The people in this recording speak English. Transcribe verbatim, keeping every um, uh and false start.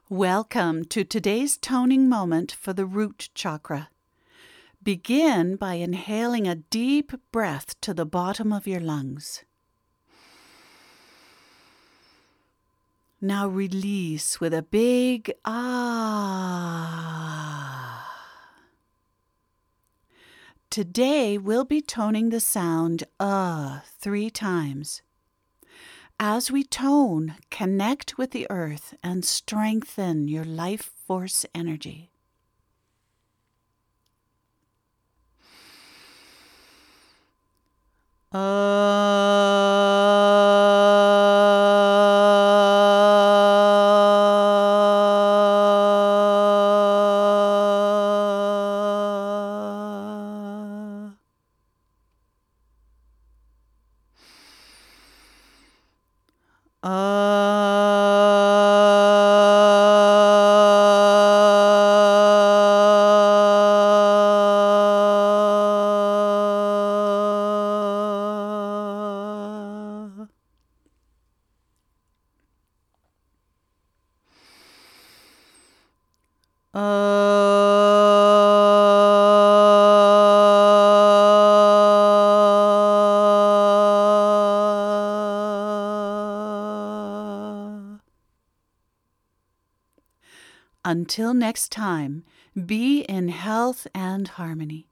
Welcome to today's toning moment for the root chakra. Begin by inhaling a deep breath to the bottom of your lungs. Now release with a big ah. Today we'll be toning the sound uh three times. As we tone, connect with the earth and strengthen your life force energy. Until next time, be in health and harmony.